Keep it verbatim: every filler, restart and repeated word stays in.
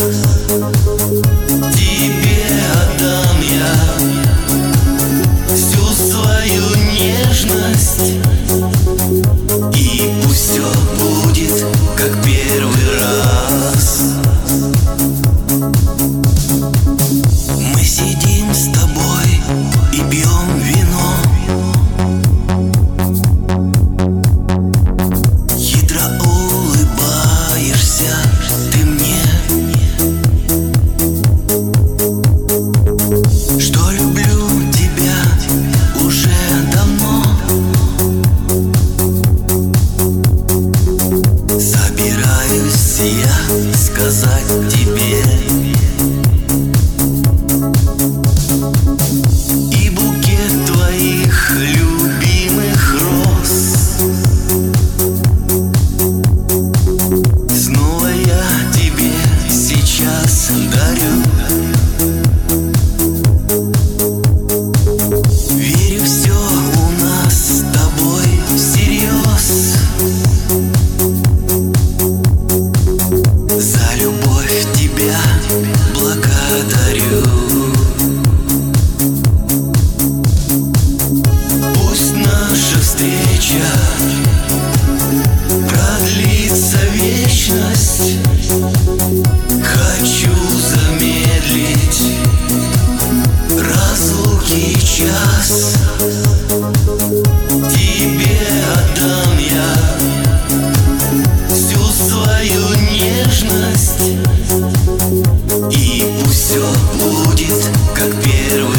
Тебе отдам я всю свою нежность, и пусть все будет как первый раз. Мы сидим с тобой и пьем вино, хитро улыбаешься ты мне, что люблю тебя уже давно. Собираюсь я сказать тебе, и букет твоих любимых роз снова я тебе сейчас дарю. Верю, все у нас с тобой всерьез. За любовь тебя благодарю. Пусть наша встреча продлится вечность. Хочу замедлить разлуки час. Тебе отдам я всю свою нежность, и пусть все будет как первый